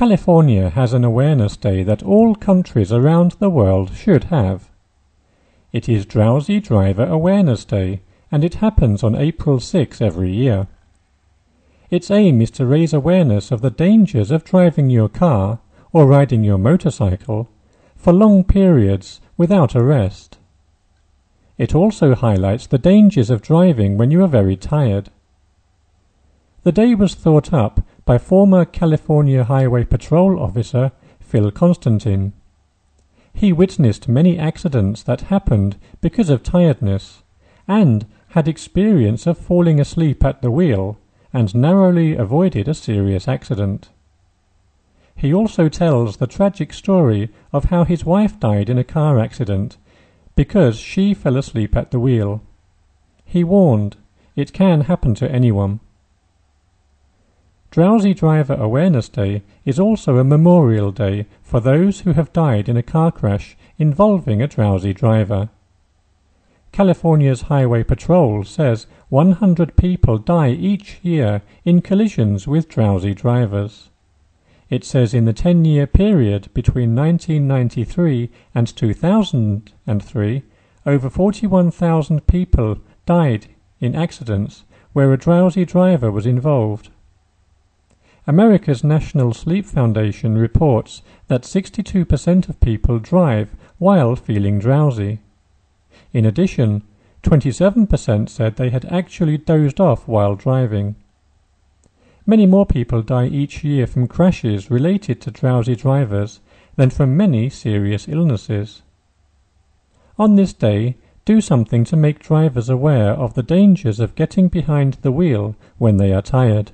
California has an awareness day that all countries around the world should have. It is Drowsy Driver Awareness Day, and it happens on April 6 every year. Its aim is to raise awareness of the dangers of driving your car or riding your motorcycle for long periods without a rest. It also highlights the dangers of driving when you are very tired. The day was thought up by former California Highway Patrol officer Phil Constantine. He witnessed many accidents that happened because of tiredness and had experience of falling asleep at the wheel and narrowly avoided a serious accident. He also tells the tragic story of how his wife died in a car accident because she fell asleep at the wheel. He warned, it can happen to anyone. Drowsy Driver Awareness Day is also a memorial day for those who have died in a car crash involving a drowsy driver. California's Highway Patrol says 100 people die each year in collisions with drowsy drivers. It says in the 10-year period between 1993 and 2003, over 41,000 people died in accidents where a drowsy driver was involved. America's National Sleep Foundation reports that 62% of people drive while feeling drowsy. In addition, 27% said they had actually dozed off while driving. Many more people die each year from crashes related to drowsy drivers than from many serious illnesses. On this day, do something to make drivers aware of the dangers of getting behind the wheel when they are tired.